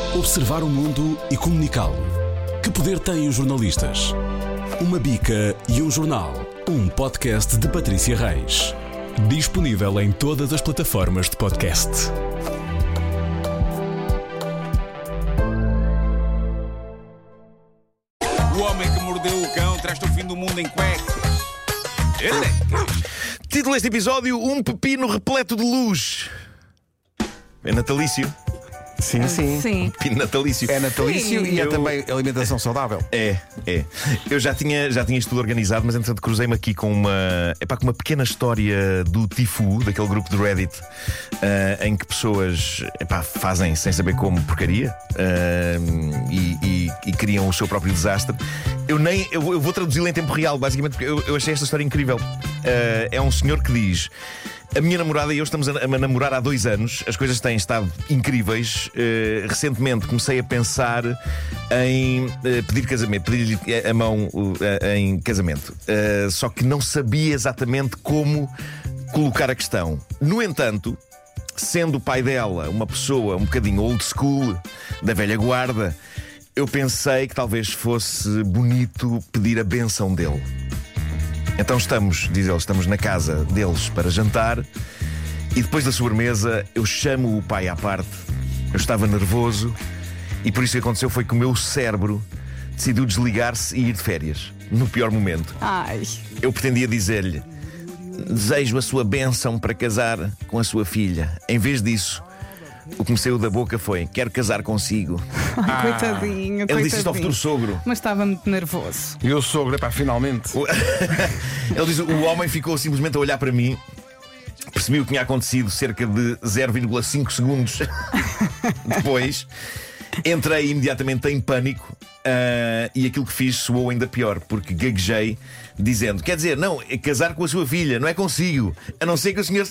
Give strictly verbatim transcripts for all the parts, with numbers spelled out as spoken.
Observar o mundo e comunicá-lo. Que poder têm os jornalistas? Uma bica e um jornal. Um podcast de Patrícia Reis. Disponível em todas as plataformas de podcast. O homem que mordeu o cão traz-te o fim do mundo em cuecas. Título deste episódio: um pepino repleto de luz. É natalício. Sim, sim. Sim. Pepino natalício. É natalício Sim. e é Eu- também alimentação saudável. É, é. Eu já tinha, já tinha isto tudo organizado, mas entretanto cruzei-me aqui com uma, epá, com uma pequena história do Tifu, daquele grupo de Reddit, ah, em que pessoas epá, fazem sem saber como porcaria ah, e, e- e criam o seu próprio desastre. Eu nem eu, eu vou traduzi-lo em tempo real, basicamente, porque eu, eu achei esta história incrível. Ah, é um senhor que diz: a minha namorada e eu estamos a, a namorar há dois anos. As coisas têm estado incríveis. Uh, recentemente comecei a pensar em uh, pedir casamento, pedir-lhe a mão uh, em casamento. Uh, só que não sabia exatamente como colocar a questão. No entanto, sendo o pai dela uma pessoa um bocadinho old school, da velha guarda, eu pensei que talvez fosse bonito pedir a bênção dele. Então estamos, diz ele, estamos na casa deles para jantar. E depois da sobremesa eu chamo o pai à parte. Eu estava nervoso e por isso o que aconteceu foi que o meu cérebro decidiu desligar-se e ir de férias. No pior momento. Ai. Eu pretendia dizer-lhe: desejo a sua bênção para casar com a sua filha. Em vez disso, o que me saiu da boca foi: quero casar consigo. Ai, coitadinho, Ele disse isto ao futuro coitadinho. sogro. Mas estava muito nervoso. E o sogro, epá, finalmente. Ele diz: o homem ficou simplesmente a olhar para mim. Percebi o que tinha acontecido cerca de zero vírgula cinco segundos depois. Entrei imediatamente em pânico, ah, e aquilo que fiz soou ainda pior, porque gaguejei dizendo: quer dizer, não, é casar com a sua filha, não é consigo. A não ser que o senhor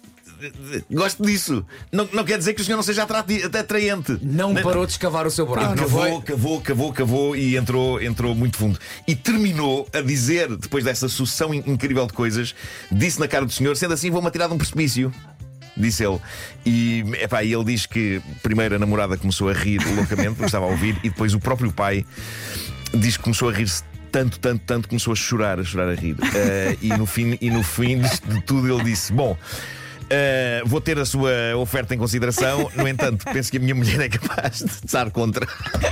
goste disso. Não, não quer dizer que o senhor não seja atrati- até atraente. Não parou de escavar o seu buraco, não foi? Cavou, cavou, cavou, cavou e entrou, entrou muito fundo. E terminou a dizer, depois dessa sucessão in- incrível de coisas, disse na cara do senhor: sendo assim, vou-me atirar de um precipício. Disse ele. E, epá, e ele diz que primeiro a namorada começou a rir loucamente, porque estava a ouvir, e depois o próprio pai diz que começou a rir-se tanto, tanto, tanto, começou a chorar, a chorar, a rir. Uh, e, no fim, e no fim de tudo ele disse: bom, Uh, vou ter a sua oferta em consideração. No entanto, penso que a minha mulher é capaz de estar contra.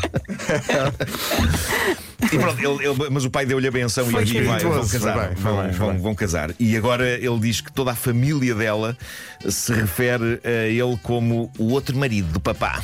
E pronto, ele, ele- mas o pai deu-lhe a benção Foi e vai, vão espirituoso, casar. foi bem, foi vão, bem, foi vão- bem. vão casar. E agora ele diz que toda a família dela se refere a ele como o outro marido do papá.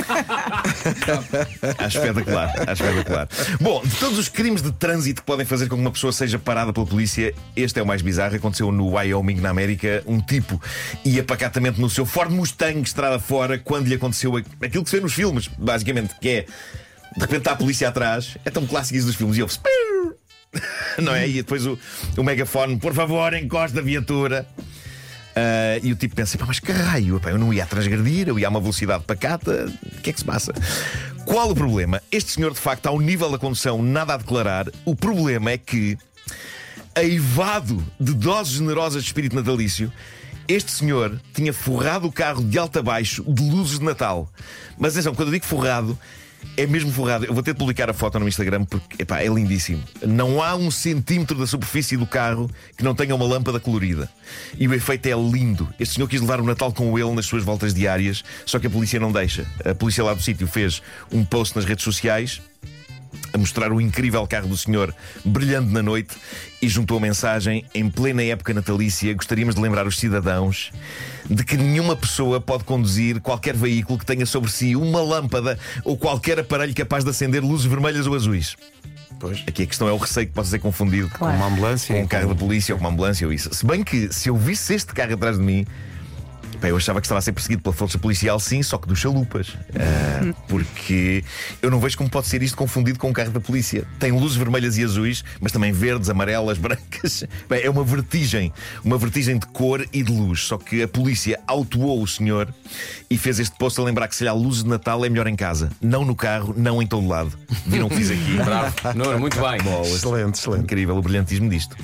Acho espetacular, acho espetacular. Bom, de todos os crimes de trânsito que podem fazer com que uma pessoa seja parada pela polícia, este é o mais bizarro. Aconteceu no Wyoming, na América. Um tipo ia pacatamente no seu Ford Mustang estrada fora quando lhe aconteceu aquilo que se vê nos filmes, basicamente, que é: de repente está a polícia atrás. É tão clássico isso dos filmes. E ouve-se, não é? E depois o, o megafone: por favor, encosta a viatura. Ah, e o tipo pensa: pá, mas que raio, pá, eu não ia a transgredir, eu ia a uma velocidade pacata. O que é que se passa? Qual o problema? Este senhor, de facto, ao nível da condução, nada a declarar. O problema é que, aivado de doses generosas de espírito natalício, este senhor tinha forrado o carro de alto a baixo de luzes de Natal. Mas atenção, quando eu digo forrado, é mesmo forrado. Eu vou ter de publicar a foto no Instagram porque, epá, é lindíssimo. Não há um centímetro da superfície do carro que não tenha uma lâmpada colorida. E o efeito é lindo. Este senhor quis levar o Natal com ele nas suas voltas diárias, só que a polícia não deixa. A polícia lá do sítio fez um post nas redes sociais a mostrar o incrível carro do senhor brilhando na noite e juntou a mensagem: em plena época natalícia, gostaríamos de lembrar os cidadãos de que nenhuma pessoa pode conduzir qualquer veículo que tenha sobre si uma lâmpada ou qualquer aparelho capaz de acender luzes vermelhas ou azuis. Pois. Aqui a questão é o receio que possa ser confundido Claro. Uma ambulância. com um carro da polícia ou com uma ambulância ou isso. Se bem que, se eu visse este carro atrás de mim, bem, eu achava que estava a ser perseguido pela força policial, sim, só que dos chalupas. Ah, porque eu não vejo como pode ser isto confundido com um carro da polícia. Tem luzes vermelhas e azuis, mas também verdes, amarelas, brancas. Bem, é uma vertigem. Uma vertigem de cor e de luz. Só que a polícia autuou o senhor e fez este post a lembrar que, se lhe há luzes de Natal, é melhor em casa. Não no carro, não em todo lado. Viram o que fiz aqui? Bravo, Nuno, muito bem. Excelente, excelente. Incrível o brilhantismo disto.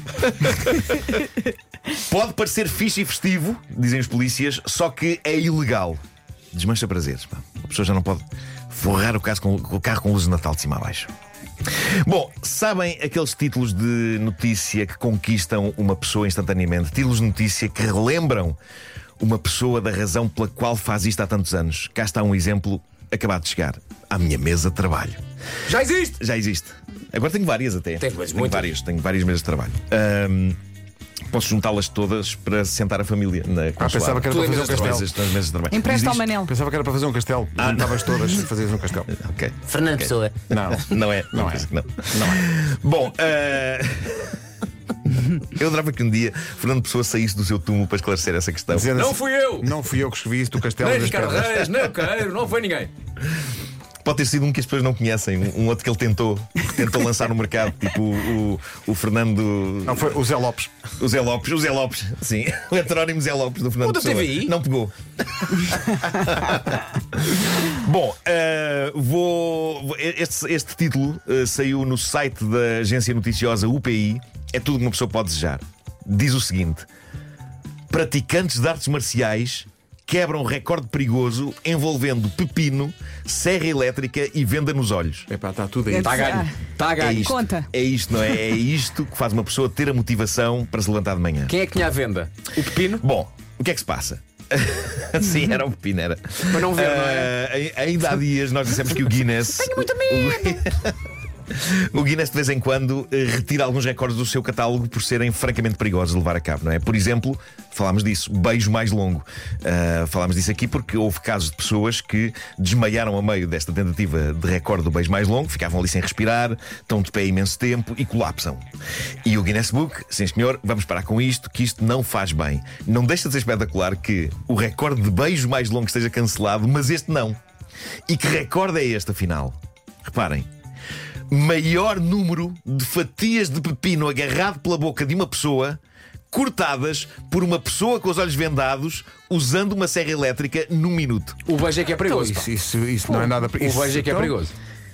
Pode parecer fixe e festivo, dizem os polícias, só que é ilegal. Desmancha prazeres, pá. A pessoa já não pode forrar o carro com, o carro com luzes de Natal de cima a baixo. Bom, sabem aqueles títulos de notícia que conquistam uma pessoa instantaneamente? Títulos de notícia que relembram uma pessoa da razão pela qual faz isto há tantos anos. Cá está um exemplo acabado de chegar à minha mesa de trabalho. Já existe! Já existe. Agora tenho várias até. Tens, mas tenho muitas. várias, tenho várias mesas de trabalho. Ahm, posso juntá-las todas para sentar a família na Ah, consoada. pensava que era Tudo para em fazer um mesas de castelo. Coisas nas mesas de trabalho. Empresta ao Diz isto? Manel. Pensava que era para fazer um castelo. Ah, Juntavas todas e fazias um castelo. Ok. Fernando Pessoa. Não. Não é? Não é. Não. Bom, ah, eu adorava que um dia Fernando Pessoa saísse do seu túmulo para esclarecer essa questão. Dizendo Não assim, fui eu! Não fui eu que escrevi isso do castelo Nem das Ricardo pedras. Reis, nem o Queiro, não foi ninguém. Pode ter sido um que as pessoas não conhecem, um um outro que ele tentou, que tentou lançar no mercado, tipo o, o, o Fernando. Não, foi o Zé Lopes. O Zé Lopes, o Zé Lopes, sim, o heterónimo Zé Lopes do Fernando O da Pessoa. T V I? Não pegou. Bom, eh, vou. vou- Este, este título eh, saiu no site da agência noticiosa U P I. É tudo que uma pessoa pode desejar. Diz o seguinte: praticantes de artes marciais quebram recorde perigoso envolvendo pepino, serra elétrica e venda nos olhos. Epá, está tudo aí. É Está a ganho. Está a É ganho. isto, Conta. é isto, não é? É isto que faz uma pessoa ter a motivação para se levantar de manhã. Quem é que tinha a venda? O Pepino? Bom, o que é que se passa? Sim, era o pepino, era. Para não ver, não é? Ah, ainda há dias nós dissemos que o Guinness. Tenho muito medo! O Guinness de vez em quando eh, retira alguns recordes do seu catálogo por serem francamente perigosos de levar a cabo, não é? Por exemplo, falámos disso, beijo mais longo. Ah, falámos disso aqui porque houve casos de pessoas que desmaiaram a meio desta tentativa de recorde do beijo mais longo, ficavam ali sem respirar, estão de pé imenso tempo e colapsam. E o Guinness Book, sim senhor, vamos parar com isto, que isto não faz bem. Não deixa de ser espetacular que o recorde de beijo mais longo esteja cancelado, mas este não. E que recorde é este, afinal? Reparem. Maior número de fatias de pepino agarrado pela boca de uma pessoa, cortadas por uma pessoa com os olhos vendados, usando uma serra elétrica num minuto. O beijo é que é perigoso. pá. Isso, isso, isso não é nada O perigoso. beijo é que é perigoso.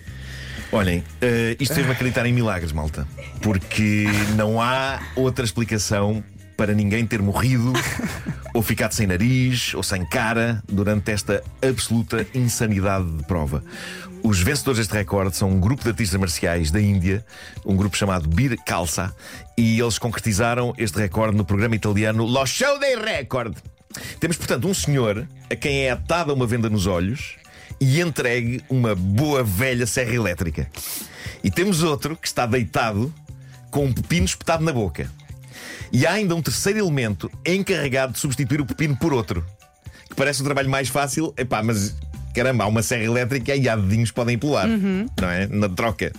Olhem, eh, isto fez-me acreditar em milagres, malta. Porque não há outra explicação para ninguém ter morrido, ou ficado sem nariz, ou sem cara, durante esta absoluta insanidade de prova. Os vencedores deste recorde são um grupo de artistas marciais da Índia, um grupo chamado Bir Khalsa, e eles concretizaram este recorde no programa italiano Lo Show dei Record. Temos, portanto, um senhor a quem é atada uma venda nos olhos e entregue uma boa velha serra elétrica. E temos outro que está deitado com um pepino espetado na boca. E há ainda um terceiro elemento encarregado de substituir o pepino por outro, que parece um trabalho mais fácil. Epá, mas caramba, há uma serra elétrica e há dedinhos que podem ir pelo ar, não é? Na troca.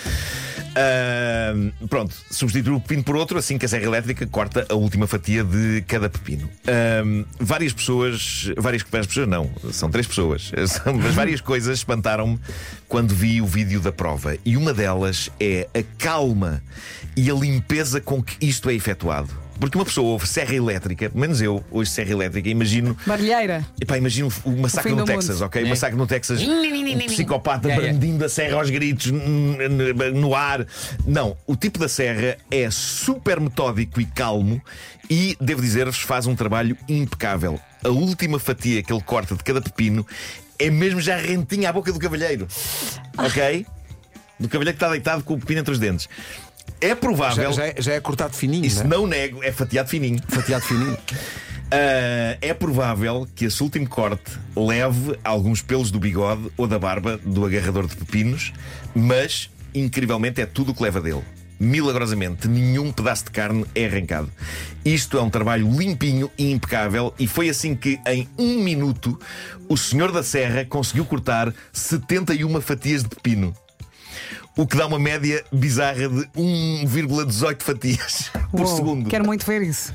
Ah, pronto, substituir o pepino por outro, assim que a serra elétrica corta a última fatia de cada pepino. Ah, várias pessoas, várias, várias pessoas não, são três pessoas, são, mas várias coisas espantaram-me quando vi o vídeo da prova. E uma delas é a calma e a limpeza com que isto é efetuado. Porque uma pessoa ouve serra elétrica, pelo menos eu, hoje serra elétrica, imagino. Barulheira. Epá, imagino o massacre O fim no do Texas, mundo. ok? O É. massacre no Texas, um psicopata É, é. brandindo a serra aos gritos n- n- no ar. Não, o tipo da serra é super metódico e calmo e, devo dizer-vos, faz um trabalho impecável. A última fatia que ele corta de cada pepino é mesmo já rentinha à boca do cavalheiro, ok? Do cavalheiro que está deitado com o pepino entre os dentes. É provável. Já, já, é, já é cortado fininho, Isso né? não nego, é fatiado fininho. Fatiado fininho. Ah, é provável que esse último corte leve alguns pelos do bigode ou da barba do agarrador de pepinos, mas, incrivelmente, é tudo o que leva dele. Milagrosamente, nenhum pedaço de carne é arrancado. Isto é um trabalho limpinho e impecável, e foi assim que, em um minuto, o senhor da serra conseguiu cortar setenta e uma fatias de pepino. O que dá uma média bizarra de um vírgula dezoito fatias por Uou, segundo. Quero muito ver isso.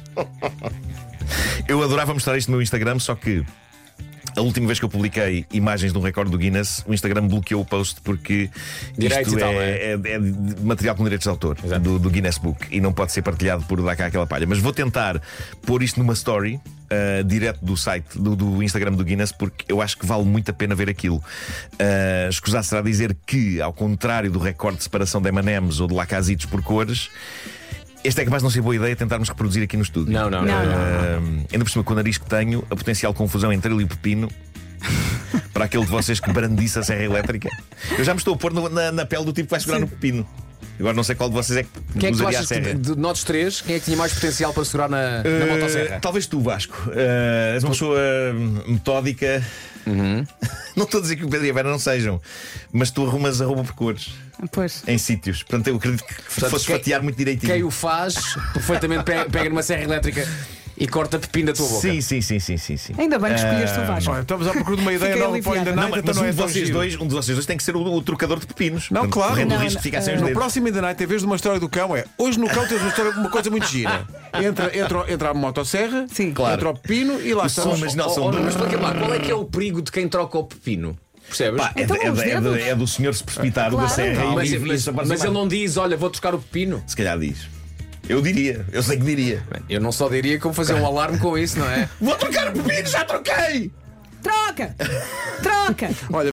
Eu adorava mostrar isto no meu Instagram, só que a última vez que eu publiquei imagens de um recorde do Guinness, o Instagram bloqueou o post porque Direitos isto e tal, é, não é, é de material com direitos de autor do, do Guinness Book e não pode ser partilhado por dar cá aquela palha. Mas vou tentar pôr isto numa story uh, direto do site, do, do Instagram do Guinness, porque eu acho que vale muito a pena ver aquilo. Uh, escusar será dizer que, ao contrário do recorde de separação de M and M's ou de lacasitos por cores, este é capaz de não ser boa ideia tentarmos reproduzir aqui no estúdio. Não, não, não. Não, não. Uh, ainda por cima, com o nariz que tenho, a potencial confusão entre ele e o pepino para aquele de vocês que brandiça a serra elétrica. Eu já me estou a pôr no- na, na pele do tipo que vai segurar no pepino. Agora não sei qual de vocês é que Quem é que tu usaria a achas que, serra. de nós três, quem é que tinha mais potencial para segurar na, na Uh, motosserra? Talvez tu, Vasco. Uh, és uma pessoa uh, metódica. Não estou a dizer que o Pedro e a Vera não sejam, mas tu arrumas a roupa por cores Pois. em sítios. Portanto, eu acredito que fosses quem- fatiar muito direitinho. Quem o faz, perfeitamente pega, pega numa serra elétrica e corta pepino da tua boca. Sim, sim, sim, sim, sim, sim. Ainda bem que escolheste o Vasco. Olha, estamos à procura de uma ideia Fiquei nova para o aliviada. ainda Não, Night, mas, então mas não um, é de tão vocês giro. dois, um de vocês dois tem que ser o, o trocador de pepinos. Não, Portanto, claro. correndo o Não, risco de ficar sem os No dedos. próximo ainda Night, em vez de uma história do cão, é hoje no cão tens uma, história, uma coisa muito gira. Entra, entra, entra a motosserra, Sim. Claro. entra o pepino e lá O estamos. som, mas não, Oh, são oh, dois. mas explica-me lá, qual é que é o perigo de quem troca o pepino? Percebes? Pá, é, Então, é, os é, dedos. é do senhor se precipitar Claro. da serra mas e, e, mas, e mas ele não diz, olha, vou trocar o pepino. Se calhar diz. Eu diria, eu sei que diria. Eu não só diria como fazer um alarme com isso, não é? Vou trocar o pepino, já troquei! Troca! Troca! Olha,